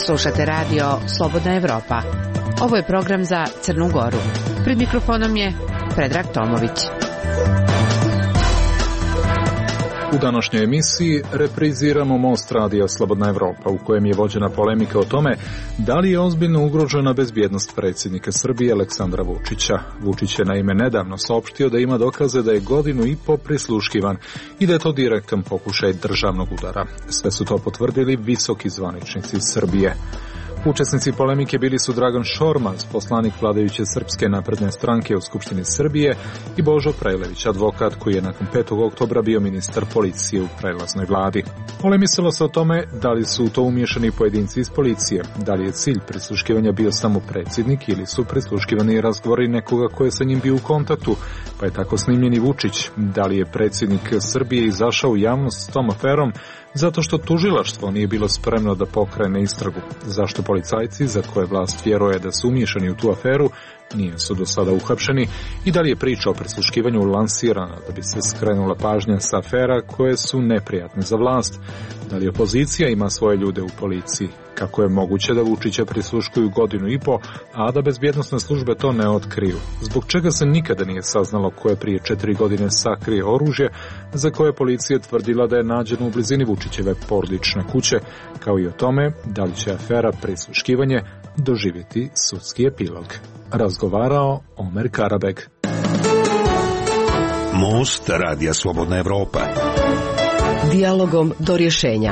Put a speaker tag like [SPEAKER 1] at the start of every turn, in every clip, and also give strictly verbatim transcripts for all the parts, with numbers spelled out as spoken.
[SPEAKER 1] Slušate radio Slobodna Evropa. Ovo je program za Crnu Goru. Pred mikrofonom je Predrag Tomović.
[SPEAKER 2] U današnjoj emisiji repriziramo Most radija Slobodna Evropa, u kojem je vođena polemika o tome da li je ozbiljno ugrožena bezbjednost predsjednika Srbije Aleksandra Vučića. Vučić je naime nedavno saopštio da ima dokaze da je godinu i po prisluškivan i da je to direktan pokušaj državnog udara. Sve su to potvrdili visoki zvaničnici Srbije. Učesnici polemike bili su Dragan Šormaz, poslanik vladajuće Srpske napredne stranke u Skupštini Srbije, i Božo Prelević, advokat koji je nakon petog oktobra bio ministar policije u prelaznoj vladi. Polemisalo se o tome da li su u to umiješani pojedinci iz policije, da li je cilj prisluškivanja bio samo predsjednik ili su prisluškivani razgovori nekoga ko je sa njim bio u kontaktu, pa je tako snimljen i Vučić, da li je predsjednik Srbije izašao u javnost s tom aferom zato što tužilaštvo nije bilo spremno da pokrene istragu, zašto policajci za koje vlast vjeruje da su umiješani u tu aferu nisu do sada uhapšeni i da li je priča o prisluškivanju lansirana da bi se skrenula pažnja sa afera koje su neprijatne za vlast, da li opozicija ima svoje ljude u policiji, kako je moguće da Vučića prisluškuju godinu i po, a da bezbjednosne službe to ne otkriju, zbog čega se nikada nije saznalo ko je prije četiri godine sakrio oružje za koje policija tvrdila da je nađeno u blizini Vučićeve porodične kuće, kao i o tome da li će afera prisluškivanje doživjeti sudski epilog. Razgovarao Omer Karabeg.
[SPEAKER 3] Most radija Slobodna Evropa.
[SPEAKER 4] Dijalogom do rješenja.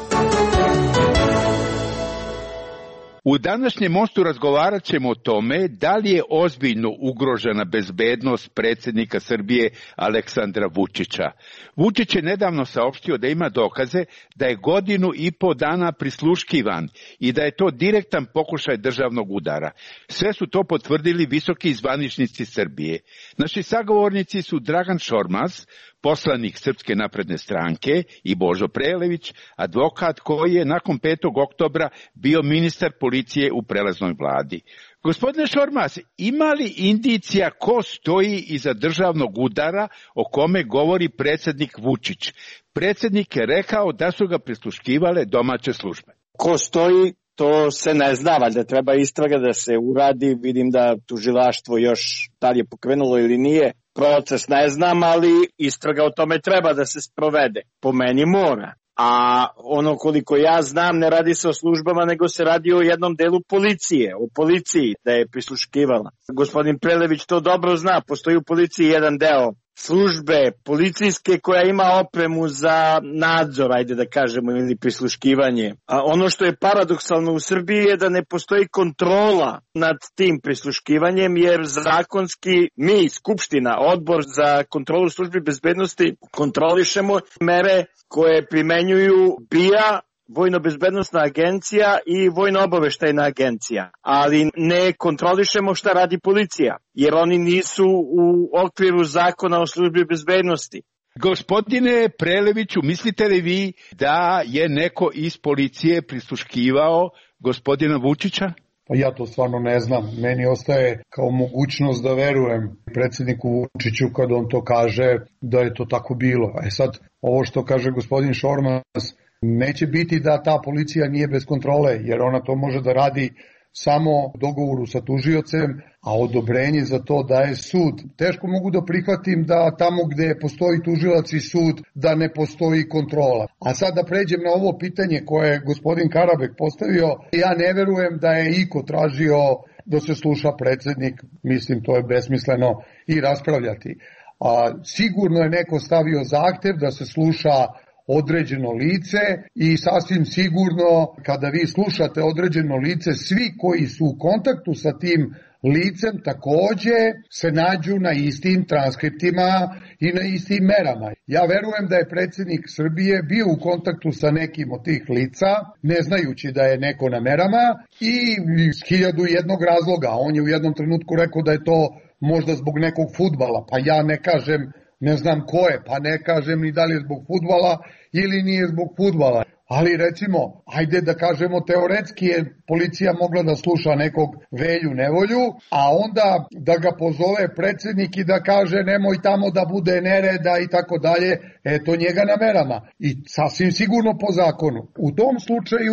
[SPEAKER 5] U današnjem mostu razgovarat ćemo o tome da li je ozbiljno ugrožena bezbednost predsjednika Srbije Aleksandra Vučića. Vučić je nedavno saopštio da ima dokaze da je godinu i po dana prisluškivan i da je to direktan pokušaj državnog udara. Sve su to potvrdili visoki zvaničnici Srbije. Naši sagovornici su Dragan Šormaz, poslanik Srpske napredne stranke, i Božo Prelević, advokat koji je nakon petog oktobra bio ministar policije u prelaznoj vladi. Gospodine Šormaz, ima li indicija ko stoji iza državnog udara o kome govori predsjednik Vučić? Predsjednik je rekao da su ga prisluškivale domaće službe.
[SPEAKER 6] Ko stoji, to se ne zna, valjda treba istraga da se uradi. Vidim da tužilaštvo još da li je pokrenulo ili nije. Proces ne znam, ali istraga o tome treba da se sprovede. Po meni mora. A ono koliko ja znam, ne radi se o službama, nego se radi o jednom delu policije, o policiji da je prisluškivala. Gospodin Prelević to dobro zna, postoji u policiji jedan deo službe policijske koja ima opremu za nadzor, ajde da kažemo, ili prisluškivanje. A ono što je paradoksalno u Srbiji je da ne postoji kontrola nad tim prisluškivanjem, jer zakonski mi, Skupština, Odbor za kontrolu službi bezbednosti, kontrolišemo mere koje primenjuju B I A, Vojno-bezbednosna agencija i Vojno-obaveštajna agencija, ali ne kontrolišemo šta radi policija, jer oni nisu u okviru zakona o službi bezbednosti.
[SPEAKER 5] Gospodine Preleviću, mislite li vi da je neko iz policije prisluškivao gospodina Vučića?
[SPEAKER 7] Pa ja to stvarno ne znam. Meni ostaje kao mogućnost da verujem predsjedniku Vučiću kad on to kaže da je to tako bilo. E sad, ovo što kaže gospodin Šormaz, neće biti da ta policija nije bez kontrole, jer ona to može da radi samo u dogovoru sa tužiocem, a odobrenje za to daje sud. Teško mogu da prihvatim da tamo gde postoji tužilac i sud, da ne postoji kontrola. A sad da pređem na ovo pitanje koje je gospodin Karabek postavio, ja ne verujem da je iko tražio da se sluša predsjednik, mislim to je besmisleno i raspravljati. A sigurno je neko stavio zahtev da se sluša određeno lice i sasvim sigurno kada vi slušate određeno lice, svi koji su u kontaktu sa tim licem takođe se nađu na istim transkriptima i na istim merama. Ja verujem da je predsjednik Srbije bio u kontaktu sa nekim od tih lica, ne znajući da je neko na merama, i iz hiljadu jednog razloga. On je u jednom trenutku rekao da je to možda zbog nekog fudbala, pa ja ne kažem, ne znam ko je, pa ne kažem ni da li je zbog fudbala ili nije zbog fudbala. Ali recimo, ajde da kažemo teoretski je policija mogla da sluša nekog Velju Nevolju, a onda da ga pozove predsjednik i da kaže nemoj tamo da bude nereda i tako dalje, eto njega na merama. I sasvim sigurno po zakonu. U tom slučaju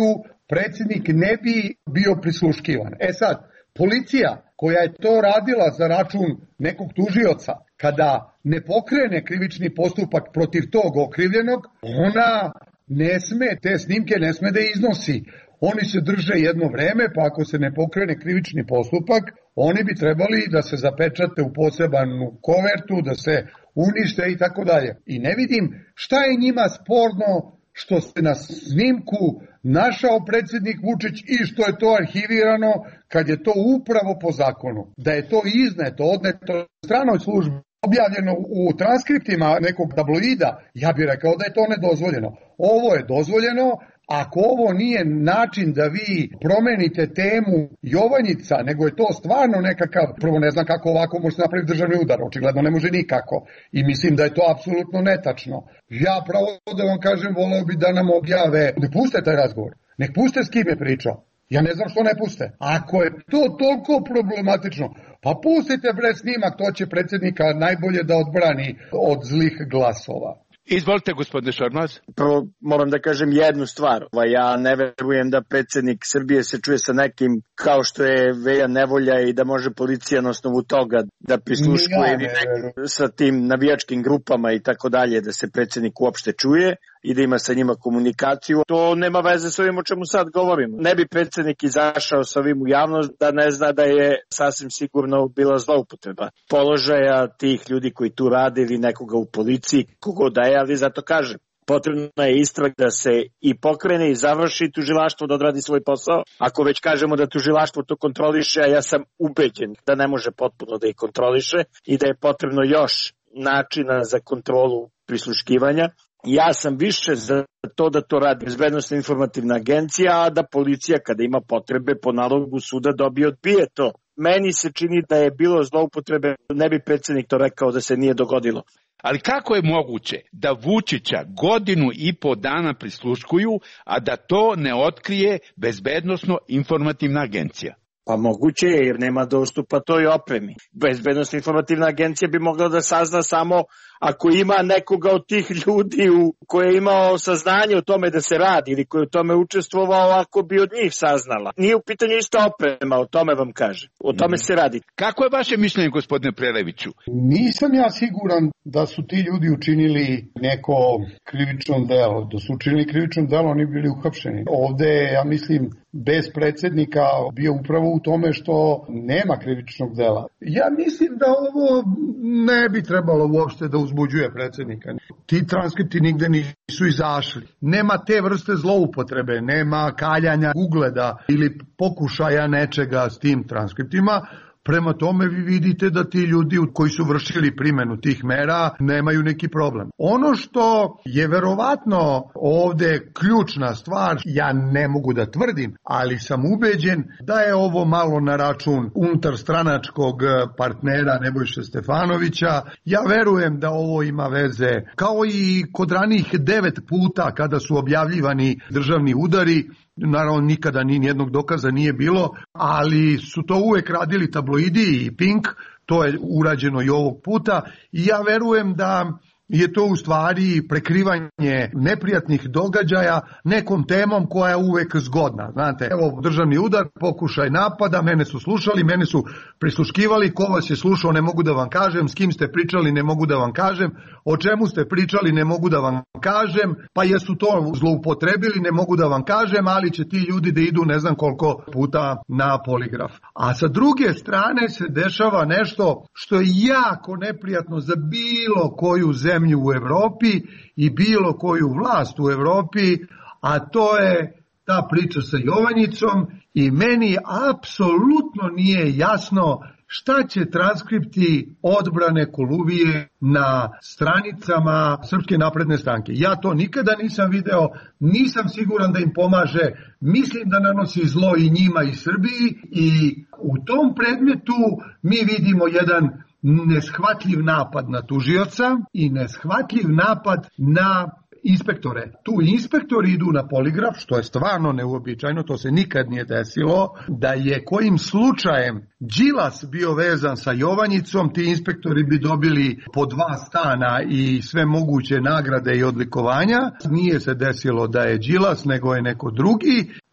[SPEAKER 7] predsjednik ne bi bio prisluškivan. E sad, policija koja je to radila za račun nekog tužioca, kada ne pokrene krivični postupak protiv tog okrivljenog, ona ne sme, te snimke ne sme da iznosi. Oni se drže jedno vreme, pa ako se ne pokrene krivični postupak, oni bi trebali da se zapečate u posebnu kovertu, da se unište i tako dalje. I ne vidim šta je njima sporno što se na snimku našao predsjednik Vučić i što je to arhivirano kad je to upravo po zakonu. Da je to izneto, odneto stranoj službi, objavljeno u transkriptima nekog tabloida, ja bih rekao da je to nedozvoljeno. Ovo je dozvoljeno. Ako ovo nije način da vi promenite temu Jovanjica, nego je to stvarno nekakav, prvo ne znam kako ovako može se napraviti državni udar, očigledno ne može nikako i mislim da je to apsolutno netačno. Ja pravo da vam kažem, voleo bi da nam objave, ne puste taj razgovor, nek puste s kim je pričao. Ja ne znam što ne puste. Ako je to toliko problematično, pa pustite bre snimak, to će predsjednika najbolje da odbrani od zlih glasova.
[SPEAKER 5] Izvolite, gospodine Šormaz.
[SPEAKER 6] Prvo moram da kažem jednu stvar. Ja ne verujem da predsjednik Srbije se čuje sa nekim kao što je Velja Nevolja i da može policija na osnovu toga da prisluškuje ili sa tim navijačkim grupama i tako dalje, da se predsjednik uopšte čuje i da ima sa njima komunikaciju. To nema veze s ovim o čemu sad govorimo. Ne bi predsjednik izašao sa ovim u javnost da ne zna da je sasvim sigurno bila zloupotreba položaja tih ljudi koji tu rade ili nekoga u policiji, kogo da je, ali zato kažem. Potrebno je istrag da se i pokrene i završi tužilaštvo da odradi svoj posao. Ako već kažemo da tužilaštvo to kontroliše, a ja sam ubeđen da ne može potpuno da ih kontroliše i da je potrebno još načina za kontrolu prisluškivanja. Ja sam više za to da to radi Bezbednosna informativna agencija, a da policija kada ima potrebe po nalogu suda dobije odbije to. Meni se čini da je bilo zloupotrebe, ne bi predsjednik to rekao da se nije dogodilo.
[SPEAKER 5] Ali kako je moguće da Vučića godinu i po dana prisluškuju, a da to ne otkrije Bezbednosno informativna agencija?
[SPEAKER 6] Pa moguće je jer nema dostupa toj opremi. Bezbednosna informativna agencija bi mogla da sazna samo ako ima nekoga od tih ljudi u, koji je imao saznanje o tome da se radi ili koji je u tome učestvovao, ako bi od njih saznala. Nije u pitanju ista oprema, o tome vam kažem. O tome se radi.
[SPEAKER 5] Kako je vaše mišljenje, gospodine Preleviću?
[SPEAKER 7] Nisam ja siguran da su ti ljudi učinili neko krivično delo. Da su učinili krivično delo, oni bili uhapšeni. Ovde, ja mislim, bez predsjednika bio upravo u tome što nema krivičnog dela. Ja mislim da ovo ne bi trebalo uopšte da uzbuđuje predsjednika. Ti transkripti nigde nisu izašli. Nema te vrste zloupotrebe, nema kaljanja ugleda ili pokušaja nečega s tim transkriptima. Prema tome vi vidite da ti ljudi koji su vršili primjenu tih mera nemaju neki problem. Ono što je verovatno ovde ključna stvar, ja ne mogu da tvrdim, ali sam ubeđen da je ovo malo na račun unutarstranačkog partnera Nebojše Stefanovića. Ja verujem da ovo ima veze, kao i kod ranijih devet puta kada su objavljivani državni udari. Naravno, nikada ni jednog dokaza nije bilo, ali su to uvek radili tabloidi i Pink, to je urađeno i ovog puta i ja verujem da je to u stvari prekrivanje neprijatnih događaja nekom temom koja je uvek zgodna. Znate, evo državni udar, pokušaj napada, mene su slušali, mene su prisluškivali, ko vas je slušao ne mogu da vam kažem, s kim ste pričali ne mogu da vam kažem, o čemu ste pričali ne mogu da vam kažem, pa jesu to zloupotrebili ne mogu da vam kažem, ali će ti ljudi da idu ne znam koliko puta na poligraf. A sa druge strane se dešava nešto što je jako neprijatno za bilo koju zemlju u Evropi i bilo koju vlast u Evropi, a to je ta priča sa Jovanjicom i meni apsolutno nije jasno šta će transkripti odbrane Koluvije na stranicama Srpske napredne stranke. Ja to nikada nisam video, nisam siguran da im pomaže, mislim da nanosi zlo i njima i Srbiji i u tom predmetu mi vidimo jedan neshvatljiv napad na tužioca i neshvatljiv napad na inspektore. Tu inspektori idu na poligraf, što je stvarno neuobičajeno, to se nikad nije desilo, da je kojim slučajem Đilas bio vezan sa Jovanjicom, ti inspektori bi dobili po dva stana i sve moguće nagrade i odlikovanja. Nije se desilo da je Đilas, nego je neko drugi.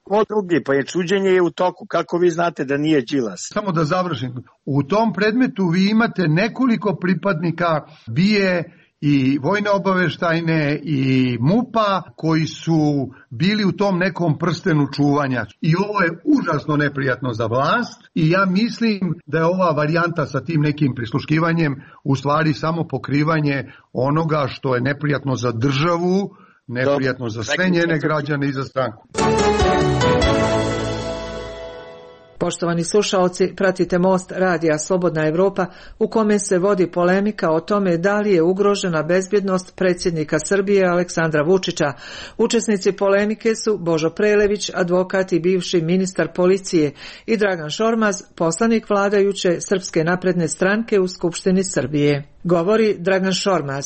[SPEAKER 6] Ko drugi? Pa je suđenje je u toku. Kako vi znate da nije Đilas?
[SPEAKER 7] Samo da završim. U tom predmetu vi imate nekoliko pripadnika B I E i vojne obaveštajne i MUP-a koji su bili u tom nekom prstenu čuvanja. I ovo je užasno neprijatno za vlast i ja mislim da je ova varijanta sa tim nekim prisluškivanjem u stvari samo pokrivanje onoga što je neprijatno za državu, neprijatno za sve njene građane i za stranku.
[SPEAKER 8] Poštovani slušaoci, pratite Most radija Slobodna Evropa u kome se vodi polemika o tome da li je ugrožena bezbjednost predsjednika Srbije Aleksandra Vučića. Učesnici polemike su Božo Prelević, advokat i bivši ministar policije, i Dragan Šormaz, poslanik vladajuće Srpske napredne stranke u Skupštini Srbije. Govori Dragan Šormaz.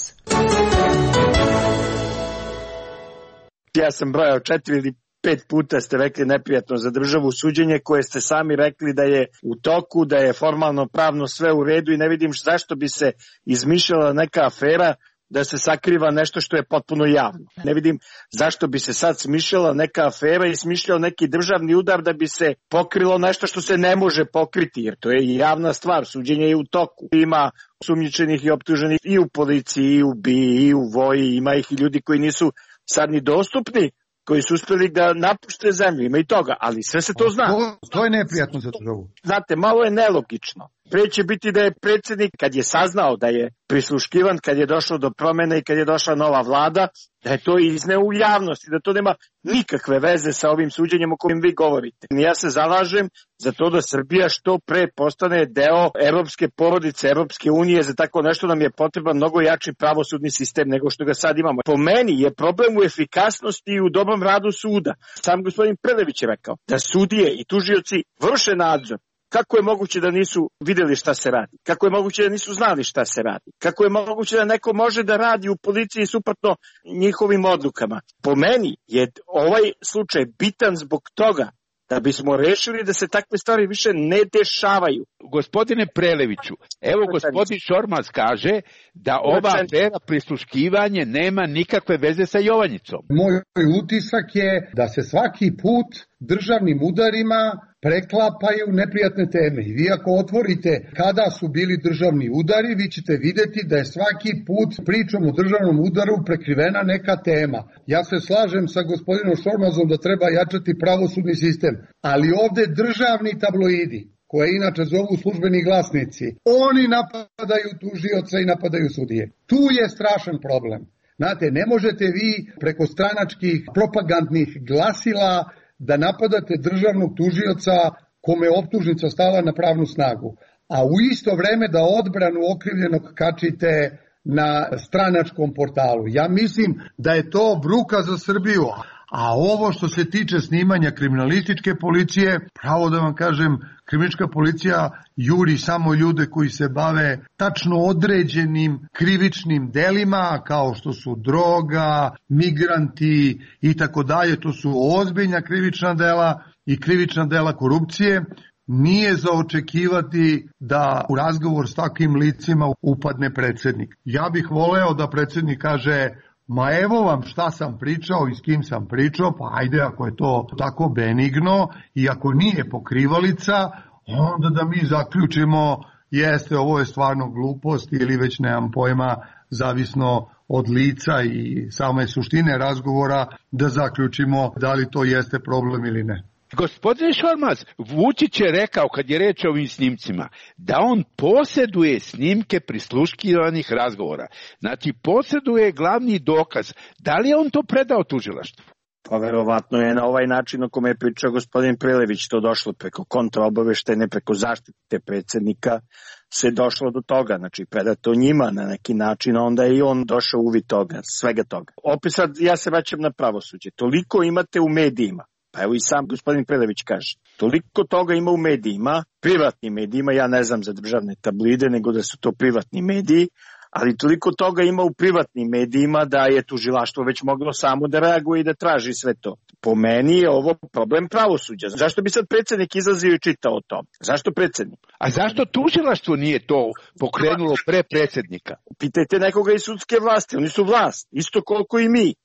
[SPEAKER 6] Ja sam brojao četiri ili pet puta ste rekli neprijatno za državu suđenje koje ste sami rekli da je u toku, da je formalno pravno sve u redu i ne vidim zašto bi se izmišljala neka afera da se sakriva nešto što je potpuno javno. Ne vidim zašto bi se sad smišljala neka afera i smišljao neki državni udar da bi se pokrilo nešto što se ne može pokriti, jer to je javna stvar, suđenje je u toku. Ima sumnjičenih i optuženih i u policiji, i u B I I, i u voji, ima ih i ljudi koji nisu sad ni dostupni, koji su uspjeli da napušte zemlju, ima i toga, ali sve se to zna.
[SPEAKER 7] To, to je neprijatno za državu.
[SPEAKER 6] Znate, malo je nelogično. Pre će biti da je predsjednik, kad je saznao da je prisluškivan, kad je došlo do promjene i kad je došla nova vlada, da je to izneo u javnosti, da to nema nikakve veze sa ovim suđenjem o kojem vi govorite. Ja se zalažem za to da Srbija što pre postane deo evropske porodice, Evropske unije, za tako nešto nam je potreban mnogo jači pravosudni sistem nego što ga sad imamo. Po meni je problem u efikasnosti i u dobrom radu suda. Sam gospodin Prelević je rekao da sudije i tužioci vrše nadzor. Kako je moguće da nisu vidjeli šta se radi? Kako je moguće da nisu znali šta se radi? Kako je moguće da neko može da radi u policiji suprotno njihovim odlukama? Po meni je ovaj slučaj bitan zbog toga da bismo rešili da se takve stvari više ne dešavaju.
[SPEAKER 5] Gospodine Preleviću, evo gospodin Šormaz kaže da ova afera prisluškivanje nema nikakve veze sa Jovanjicom.
[SPEAKER 7] Moj utisak je da se svaki put državnim udarima preklapaju neprijatne teme. I vi ako otvorite kada su bili državni udari, vi ćete vidjeti da je svaki put pričom o državnom udaru prekrivena neka tema. Ja se slažem sa gospodinom Šormazom da treba jačati pravosudni sistem, ali ovde državni tabloidi, koje inače zovu službeni glasnici, oni napadaju tužioce i napadaju sudije. Tu je strašan problem. Znate, ne možete vi preko stranačkih propagandnih glasila da napadate državnog tužioca kome je optužnica stala na pravnu snagu, a u isto vreme da odbranu okrivljenog kačite na stranačkom portalu. Ja mislim da je to bruka za Srbiju. A ovo što se tiče snimanja kriminalističke policije, pravo da vam kažem, kriminalistička policija juri samo ljude koji se bave tačno određenim krivičnim delima, kao što su droga, migranti i tako dalje. To su ozbiljna krivična dela i krivična dela korupcije. Nije za očekivati da u razgovor s takvim licima upadne predsjednik. Ja bih voleo da predsjednik kaže: ma evo vam šta sam pričao i s kim sam pričao, pa ajde ako je to tako benigno i ako nije pokrivalica, onda da mi zaključimo jeste ovo je stvarno glupost ili već nemam pojma, zavisno od lica i same suštine razgovora, da zaključimo da li to jeste problem ili ne.
[SPEAKER 5] Gospodin Šormaz, Vučić je rekao kad je reč o ovim snimcima da on posjeduje snimke prisluškivanih razgovora. Znači posjeduje glavni dokaz. Da li je on to predao tužilaštvu?
[SPEAKER 6] Pa verovatno je na ovaj način o kome je pričao gospodin Prelević to došlo preko kontraobaveštajne, preko zaštite predsjednika se došlo do toga, znači predato njima na neki način, onda je i on došao u uvid toga, svega toga. Opet sad ja se vraćam na pravosuđe. Toliko imate u medijima. Pa evo i sam gospodin Prelević kaže, toliko toga ima u medijima, privatnim medijima, ja ne znam za državne tablide, nego da su to privatni mediji, ali toliko toga ima u privatnim medijima da je tužilaštvo već moglo samo da reaguje i da traži sve to. Po meni je ovo problem pravosuđa. Zašto bi sad predsjednik izlazio i čitao to? Zašto predsjednik?
[SPEAKER 5] A zašto tužilaštvo nije to pokrenulo pre predsjednika?
[SPEAKER 6] Pitajte nekoga iz sudske vlasti, oni su vlast, isto koliko i mi.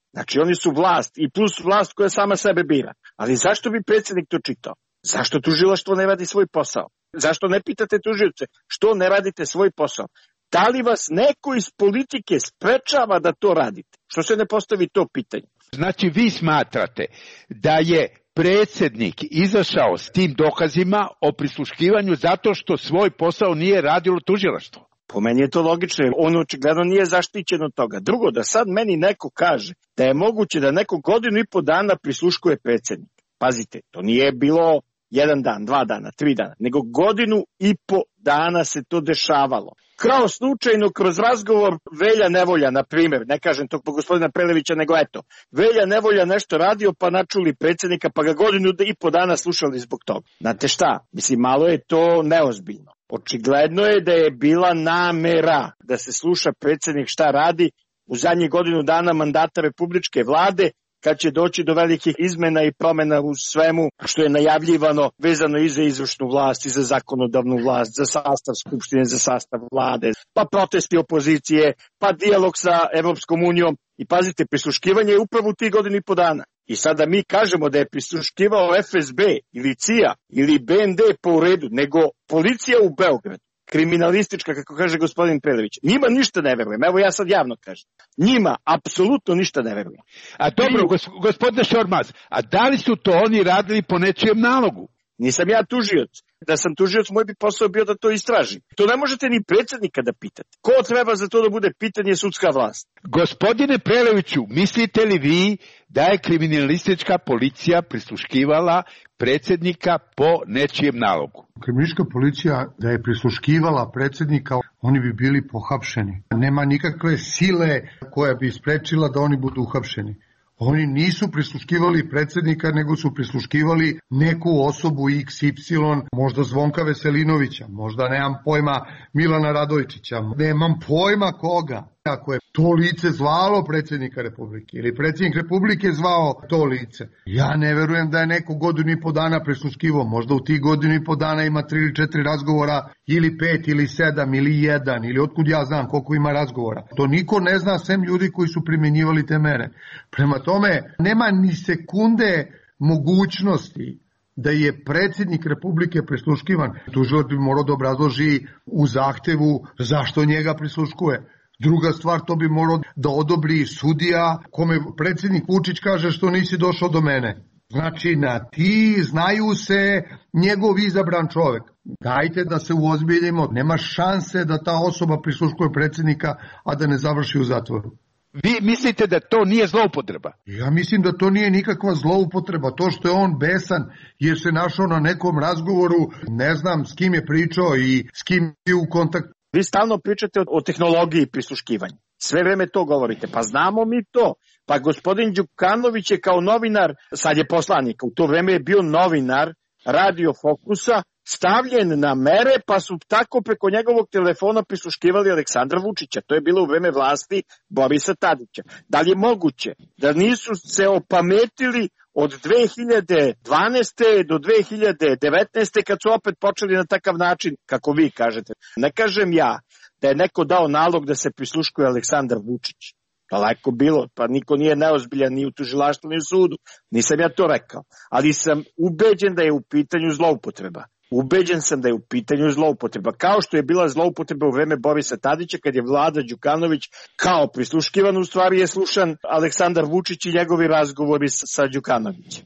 [SPEAKER 6] Znači oni su vlast i plus vlast koja sama sebe bira. Ali zašto bi predsjednik to čitao? Zašto tužilaštvo ne radi svoj posao? Zašto ne pitate tužioce što ne radite svoj posao? Da li vas neko iz politike sprečava da to radite? Što se ne postavi to pitanje?
[SPEAKER 5] Znači vi smatrate da je predsjednik izašao s tim dokazima o prisluškivanju zato što svoj posao nije radilo tužilaštvo?
[SPEAKER 6] Po meni je to logično, jer on očigledno nije zaštićen od toga. Drugo, da sad meni neko kaže da je moguće da neko godinu i po dana prisluškuje predsjednika. Pazite, to nije bilo jedan dan, dva dana, tri dana, nego godinu i po dana se to dešavalo. Kao slučajno kroz razgovor Velja Nevolja, na primjer, ne kažem to po gospodina Prelevića, nego eto, Velja Nevolja nešto radio pa načuli predsjednika pa ga godinu i po dana slušali zbog toga. Znate šta, mislim, malo je to neozbiljno. Očigledno je da je bila namera da se sluša predsjednik šta radi u zadnjih godinu dana mandata republičke vlade, kad će doći do velikih izmena i promjena u svemu što je najavljivano vezano i za izvršnu vlast, i za zakonodavnu vlast, za sastav skupštine, za sastav vlade, pa protesti opozicije, pa dijalog sa Evropskom unijom. I pazite, prisluškivanje je upravo u tih godinu i po dana. I sada mi kažemo da je prisluškivao F S B ili C I A ili B N D po u redu, nego policija u Beogradu, kriminalistička, kako kaže gospodin Prelević. Njima ništa ne verujem. Evo ja sad javno kažem. Njima apsolutno ništa ne verujem.
[SPEAKER 5] A dobro, gospodine Šormaz, a da li su to oni radili po nečijem nalogu?
[SPEAKER 6] Nisam ja tužioc. Da sam tužioc, moj bi posao bio da to istražim. To ne možete ni predsjednika da pitate. Ko treba za to da bude pitanje sudska vlast?
[SPEAKER 5] Gospodine Preleviću, mislite li vi da je kriminalistička policija prisluškivala predsjednika po nečijem nalogu?
[SPEAKER 7] Kriminalistička policija da je prisluškivala predsjednika, oni bi bili pohapšeni. Nema nikakve sile koja bi sprečila da oni budu uhapšeni. Oni nisu prisluškivali predsjednika, nego su prisluškivali neku osobu iks ipsilon, možda Zvonka Veselinovića, možda nemam pojma Milana Radojčića, nemam pojma koga. Ako je to lice zvalo predsjednika Republike ili predsjednik Republike zvao to lice, ja ne verujem da je neko godinu i po dana prisluškivao. Možda u tih godinu i po dana ima tri ili četiri razgovora, ili pet, ili sedam, ili jedan, ili otkud ja znam koliko ima razgovora. To niko ne zna sem ljudi koji su primjenjivali te mere. Prema tome, nema ni sekunde mogućnosti da je predsjednik Republike prisluškivan. Tužilac bi morao da obrazloži u zahtevu zašto njega prisluškuje. Druga stvar, to bi morao da odobri sudija kome predsjednik Vučić kaže što nisi došao do mene. Znači, na ti znaju se njegov izabran čovjek. Dajte da se uozbiljimo. Nema šanse da ta osoba prisluškuje predsjednika, a da ne završi u zatvoru.
[SPEAKER 5] Vi mislite da to nije zloupotreba?
[SPEAKER 7] Ja mislim da to nije nikakva zloupotreba. To što je on besan jer se našao na nekom razgovoru, ne znam s kim je pričao i s kim je u kontaktu.
[SPEAKER 6] Vi stalno pričate o tehnologiji prisluškivanja. Sve vreme to govorite. Pa znamo mi to. Pa gospodin Đukanović je kao novinar, sad je poslanik, u to vreme je bio novinar Radio Fokusa, stavljen na mere, pa su tako preko njegovog telefona prisluškivali Aleksandra Vučića. To je bilo u vreme vlasti Borisa Tadića. Da li je moguće da nisu se opametili od dve hiljade dvanaeste do dve hiljade devetnaeste kad su opet počeli na takav način, kako vi kažete? Ne kažem ja da je neko dao nalog da se prisluškuje Aleksandar Vučić. Daleko bilo, pa niko nije neozbiljan ni u tužilaštvu ni u sudu. Nisam ja to rekao. Ali sam ubeđen da je u pitanju zloupotreba. Ubeđen sam da je u pitanju zloupotreba. Kao što je bila zloupotreba u vreme Borisa Tadića kad je Vlada Đukanović kao prisluškivan, u stvari je slušan Aleksandar Vučić i njegovi razgovori sa Đukanovićem.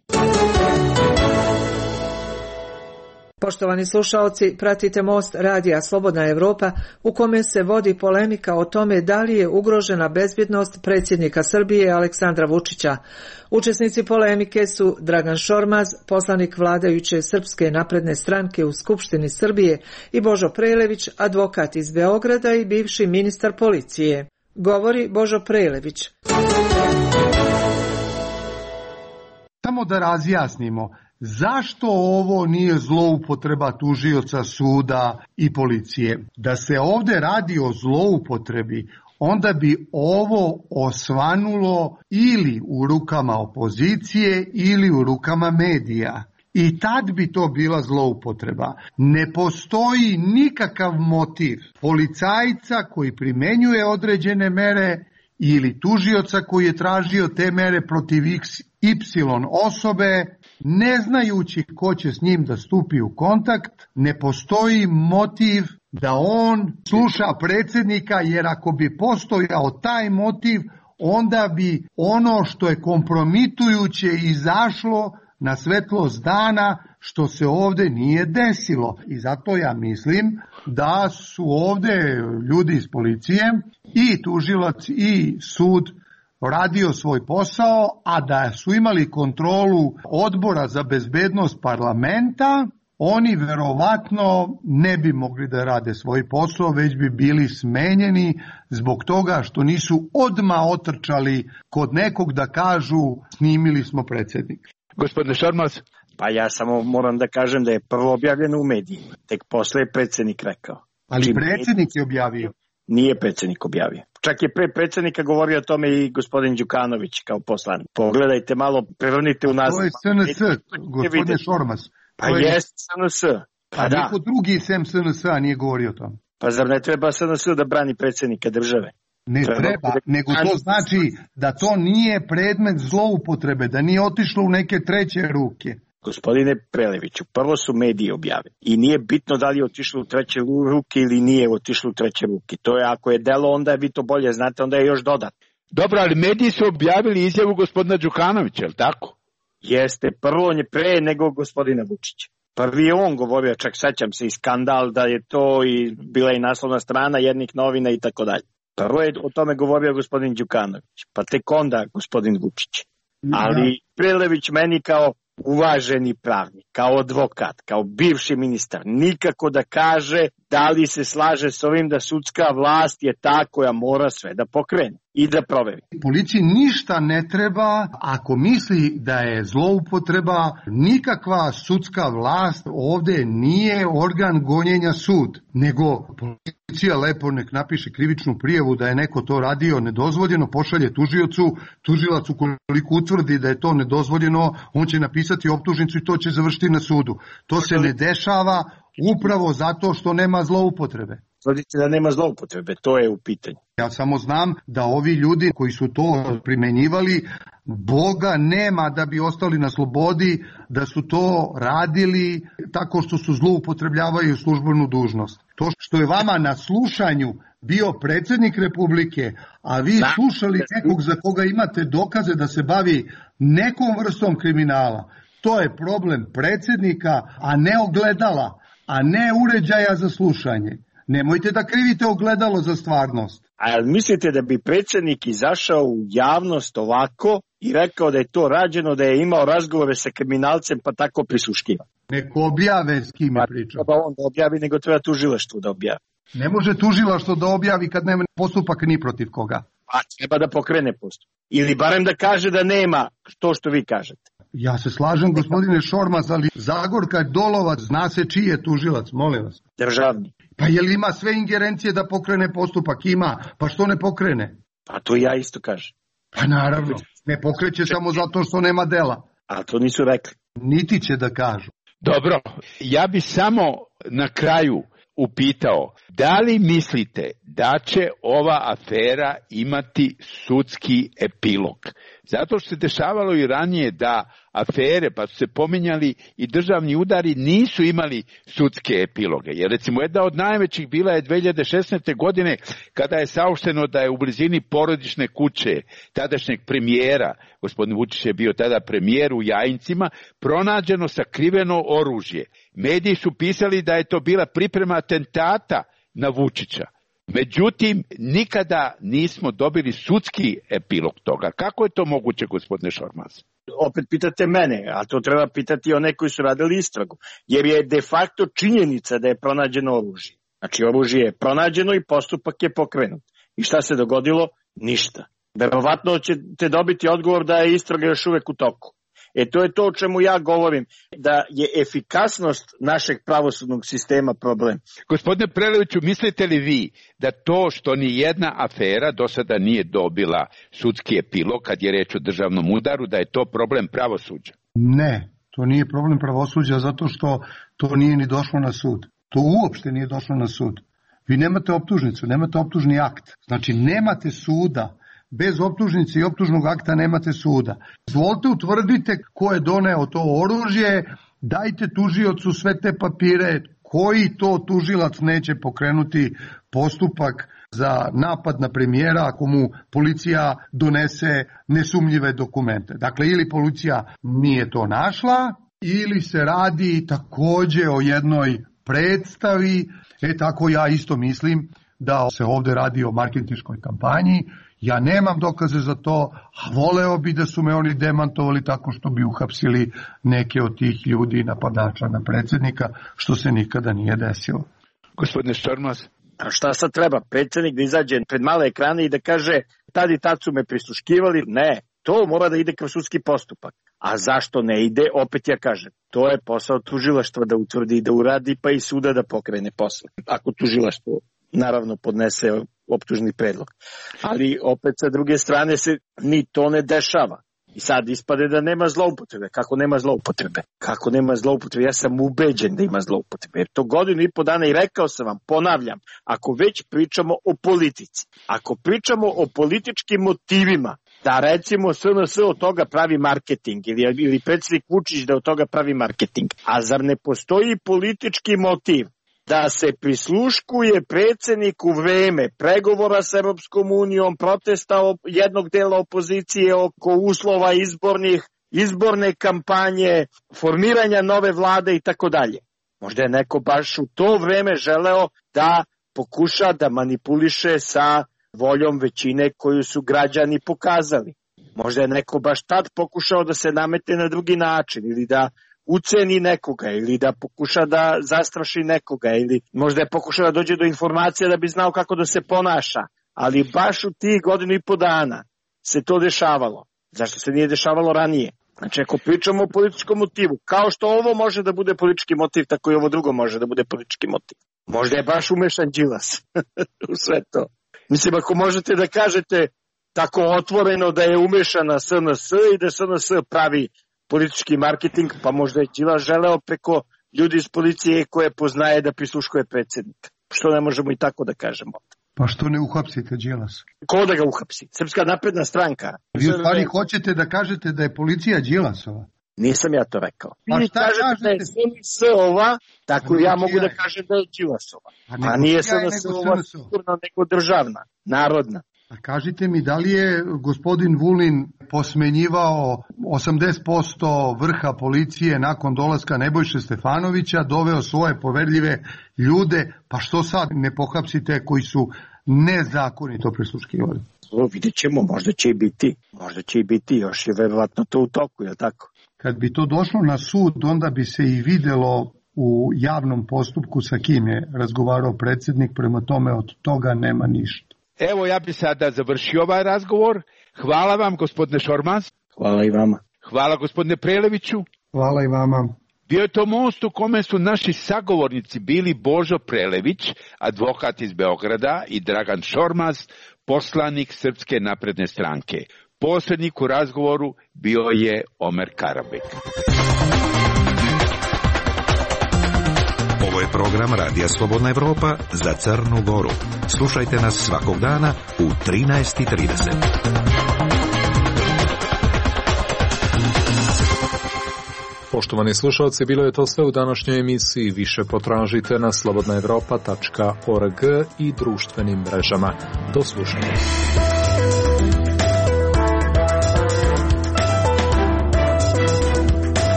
[SPEAKER 8] Poštovani slušaoci, pratite Most radija Slobodna Evropa u kome se vodi polemika o tome da li je ugrožena bezbjednost predsjednika Srbije Aleksandra Vučića. Učesnici polemike su Dragan Šormaz, poslanik vladajuće Srpske napredne stranke u Skupštini Srbije, i Božo Prelević, advokat iz Beograda i bivši ministar policije. Govori Božo Prelević.
[SPEAKER 7] Samo da razjasnimo. Zašto ovo nije zloupotreba tužioca, suda i policije? Da se ovde radi o zloupotrebi, onda bi ovo osvanulo ili u rukama opozicije ili u rukama medija. I tad bi to bila zloupotreba. Ne postoji nikakav motiv policajca koji primenjuje određene mere ili tužioca koji je tražio te mere protiv X Y osobe, ne znajući ko će s njim da stupi u kontakt, ne postoji motiv da on sluša predsjednika, jer ako bi postojao taj motiv, onda bi ono što je kompromitujuće izašlo na svetlost dana, što se ovde nije desilo. I zato ja mislim da su ovde ljudi iz policije i tužilac i sud radio svoj posao, a da su imali kontrolu Odbora za bezbednost parlamenta, oni verovatno ne bi mogli da rade svoj posao, već bi bili smenjeni zbog toga što nisu odmah otrčali kod nekog da kažu snimili smo predsjednika.
[SPEAKER 5] Gospodine Šormaz?
[SPEAKER 6] Pa ja samo moram da kažem da je prvo objavljeno u medijima, tek posle je predsjednik rekao.
[SPEAKER 7] Ali Čim predsjednik je objavio?
[SPEAKER 6] Nije predsjednik objavio. Čak je pre predsjednika govorio o tome i gospodin Đukanović kao poslanik. Pogledajte malo, prevrnite u naziv.
[SPEAKER 7] To je S N S, gospodine Šormaz.
[SPEAKER 6] Pa jest S N S.
[SPEAKER 7] Pa da. Niko drugi sem S N S-a nije govorio o tome.
[SPEAKER 6] Pa zar ne treba S N S da brani predsjednika države?
[SPEAKER 7] Ne treba, treba, nego to znači da to nije predmet zloupotrebe, da nije otišlo u neke treće ruke.
[SPEAKER 6] Gospodine Preleviću, prvo su mediji objavili i nije bitno da li je otišlo u treće ruke ili nije otišlo u treće ruke. To je, ako je delo, onda vi to bolje znate, onda je još dodatno.
[SPEAKER 5] Dobro, ali mediji su objavili izjavu gospodina Đukanovića, je li tako?
[SPEAKER 6] Jeste, prvo on je pre nego gospodina Vučića. Prvi je on govorio, čak sećam se i skandal da je to i bila i naslovna strana jednih novina i tako dalje. Prvo je o tome govorio gospodin Đukanović, pa tek onda gospodin Vučić. Ali Prelević meni kao uvaženi pravnik, kao advokat, kao bivši ministar, nikako da kaže da li se slaže s ovim da sudska vlast je ta koja mora sve da pokrene i da proveri.
[SPEAKER 7] Policiji ništa ne treba ako misli da je zloupotreba, nikakva sudska vlast ovde nije organ gonjenja sud, nego policija lepo nek napiše krivičnu prijavu da je neko to radio nedozvoljeno, pošalje tužiocu, tužilac ukoliko utvrdi da je to nedozvoljeno, on će napisati optužnicu i to će završiti na sudu. To se ne dešava upravo zato što nema zloupotrebe.
[SPEAKER 6] Tvrdite da nema zloupotrebe, to je u pitanju.
[SPEAKER 7] Ja samo znam da ovi ljudi koji su to primenjivali, Boga nema da bi ostali na slobodi, da su to radili tako što su zloupotrebljavaju službenu dužnost. To što je vama na slušanju bio predsjednik Republike, a vi da, slušali nekog za koga imate dokaze da se bavi nekom vrstom kriminala, to je problem predsjednika, a ne ogledala, a ne uređaja za slušanje. Nemojte da krivite ogledalo za stvarnost.
[SPEAKER 6] A mislite da bi predsjednik izašao u javnost ovako i rekao da je to rađeno, da je imao razgovore sa kriminalcem pa tako prisluškiva?
[SPEAKER 7] Neko objave s kime priča.
[SPEAKER 6] Pa on da objavi, nego treba tužilaštvo da objavi.
[SPEAKER 7] Ne može tužilaštvo da objavi kad nema postupak ni protiv koga.
[SPEAKER 6] Pa treba da pokrene postupak. Ili barem da kaže da nema to što vi kažete.
[SPEAKER 7] Ja se slažem, gospodine Šormaz, ali Zagorka Dolovac, zna se čiji je tužilac, molim vas.
[SPEAKER 6] Državni.
[SPEAKER 7] Pa je li ima sve ingerencije da pokrene postupak? Ima. Pa što ne pokrene?
[SPEAKER 6] Pa to ja isto kažem.
[SPEAKER 7] Pa naravno. Ne pokreće samo zato što nema dela.
[SPEAKER 6] A to nisu rekli.
[SPEAKER 7] Niti će da kažu.
[SPEAKER 5] Dobro, ja bi samo na kraju upitao, da li mislite da će ova afera imati sudski epilog? Zato što se dešavalo i ranije da afere, pa su se pominjali i državni udari, nisu imali sudske epiloge. Jer recimo jedna od najvećih bila je dve hiljade šesnaeste. godine kada je saopšteno da je u blizini porodične kuće tadašnjeg premijera, gospodin Vučić je bio tada premijer u Jajincima, pronađeno sakriveno oružje. Mediji su pisali da je to bila priprema atentata na Vučića. Međutim, nikada nismo dobili sudski epilog toga. Kako je to moguće, gospodine Šormaz?
[SPEAKER 6] Opet pitate mene, a to treba pitati one koji su radili istragu. Jer je de facto činjenica da je pronađeno oružje. Znači, oružje je pronađeno i postupak je pokrenut. I šta se dogodilo? Ništa. Verovatno ćete dobiti odgovor da je istraga još uvek u toku. E to je to o čemu ja govorim, da je efikasnost našeg pravosudnog sistema problem.
[SPEAKER 5] Gospodine Preleviću, mislite li vi da to što ni jedna afera do sada nije dobila sudski epilog kad je reč o državnom udaru, da je to problem pravosuđa?
[SPEAKER 7] Ne, to nije problem pravosuđa zato što to nije ni došlo na sud. To uopšte nije došlo na sud. Vi nemate optužnicu, nemate optužni akt. Znači nemate suda bez optužnice i optužnog akta nemate suda. Izvolite, utvrdite ko je doneo to oružje, dajte tužiocu sve te papire, koji to tužilac neće pokrenuti postupak za napad na premijera ako mu policija donese nesumnjive dokumente. Dakle, ili policija nije to našla, ili se radi takođe o jednoj predstavi. E tako ja isto mislim da se ovde radi o marketinškoj kampanji. Ja nemam dokaze za to, a voleo bi da su me oni demantovali tako što bi uhapsili neke od tih ljudi napadača na predsjednika, što se nikada nije desilo.
[SPEAKER 5] Gospodine Šormaz.
[SPEAKER 6] A šta sad treba? Predsjednik da izađe pred male ekrane i da kaže tad i tad su me prisluškivali? Ne, to mora da ide kroz sudski postupak. A zašto ne ide? Opet ja kažem, to je posao tužilaštva da utvrdi i da uradi, pa i suda da pokrene posle. Ako tužilaštvo naravno podnese optužni predlog. Ali opet sa druge strane se ni to ne dešava. I sad ispade da nema zloupotrebe. Kako nema zloupotrebe? Kako nema zloupotrebe? Ja sam ubeđen da ima zloupotrebe. Jer to godinu i po dana i rekao sam vam, ponavljam, ako već pričamo o politici, ako pričamo o političkim motivima, da recimo S N S od toga pravi marketing ili, ili predsjednik Vučić da od toga pravi marketing. A zar ne postoji politički motiv da se prisluškuje predsjednik u vreme pregovora s Europskom unijom, protesta jednog dela opozicije oko uslova izbornih, izborne kampanje, formiranja nove vlade i tako dalje. Možda je neko baš u to vreme želeo da pokuša da manipuliše sa voljom većine koju su građani pokazali. Možda je neko baš tad pokušao da se namete na drugi način ili da uceni nekoga ili da pokuša da zastraši nekoga ili možda je pokušao da dođe do informacija da bi znao kako da se ponaša. Ali baš u tih godinu i po dana se to dešavalo. Zašto se nije dešavalo ranije? Znači ako pričamo o političkom motivu, kao što ovo može da bude politički motiv, tako i ovo drugo može da bude politički motiv. Možda je baš umešan Đilas u sve to. Mislim, ako možete da kažete tako otvoreno da je umešana S N S i da S N S pravi politički marketing, pa možda je Đilas želeo preko ljudi iz policije koje poznaje da prisluškuje predsjednika. Što ne možemo i tako da kažemo?
[SPEAKER 7] Pa što ne uhapsite Đilasa?
[SPEAKER 6] Ko da ga uhapsi? Srpska napredna stranka.
[SPEAKER 7] Vi u stvari hoćete da kažete da je policija Đilasova?
[SPEAKER 6] Nisam ja to rekao.
[SPEAKER 7] Pa
[SPEAKER 6] Vi
[SPEAKER 7] šta
[SPEAKER 6] kažete
[SPEAKER 7] kažete?
[SPEAKER 6] da je S N S ova, tako ja mogu da kažem da je Đilasova. A nije S N S ova sigurno nego državna, narodna.
[SPEAKER 7] A kažite mi, da li je gospodin Vulin posmenjivao osamdeset posto vrha policije nakon dolaska Nebojše Stefanovića, doveo svoje poverljive ljude, pa što sad ne pohapsite koji su nezakonito prisluškivali?
[SPEAKER 6] O, vidjet ćemo, možda će i biti, možda će i biti, još je verovatno to u toku, je li tako?
[SPEAKER 7] Kad bi to došlo na sud, onda bi se i videlo u javnom postupku sa kim je razgovarao predsjednik, prema tome od toga nema ništa.
[SPEAKER 5] Evo ja bi sada završio ovaj razgovor. Hvala vam, gospodine Šormaz.
[SPEAKER 6] Hvala i vama.
[SPEAKER 5] Hvala, gospodine Preleviću.
[SPEAKER 7] Hvala i vama.
[SPEAKER 5] Bio je to most u kome su naši sagovornici bili Božo Prelević, advokat iz Beograda, i Dragan Šormaz, poslanik Srpske napredne stranke. Posrednik u razgovoru bio je Omer Karabek.
[SPEAKER 3] Ovo je program Radija Slobodna Evropa za Crnu Goru. Slušajte nas svakog dana u trinaest i trideset.
[SPEAKER 2] Poštovani slušalci, bilo je to sve u današnjoj emisiji. Više potražite na slobodna evropa tačka org i društvenim mrežama. Do slušanja.